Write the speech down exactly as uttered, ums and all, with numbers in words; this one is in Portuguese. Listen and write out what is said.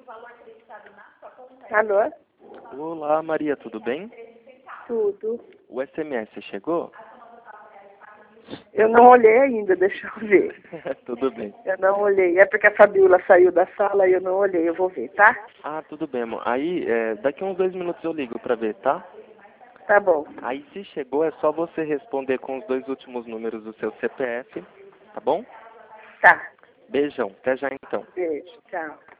Alô? Olá, Maria, tudo bem? Tudo. O S M S chegou? Eu não olhei ainda, deixa eu ver. Tudo bem. Eu não olhei. É porque a Fabiola saiu da sala e eu não olhei. Eu vou ver, tá? Ah, tudo bem, amor. Aí, é, daqui uns dois minutos eu ligo pra ver, tá? Tá bom. Aí, se chegou, é só você responder com os dois últimos números do seu C P F, tá bom? Tá. Beijão. Até já, então. Beijo. Tchau.